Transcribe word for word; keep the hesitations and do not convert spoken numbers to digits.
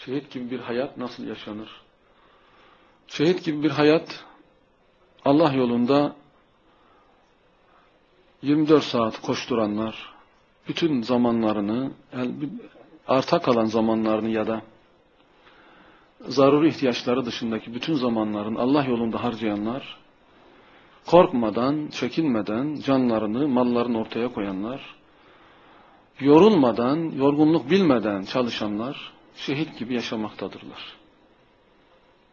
Şehit gibi bir hayat nasıl yaşanır? Şehit gibi bir hayat, Allah yolunda yirmi dört saat koşturanlar, bütün zamanlarını, arta kalan zamanlarını ya da zaruri ihtiyaçları dışındaki bütün zamanlarını Allah yolunda harcayanlar, korkmadan, çekinmeden canlarını, mallarını ortaya koyanlar, yorulmadan, yorgunluk bilmeden çalışanlar şehit gibi yaşamaktadırlar.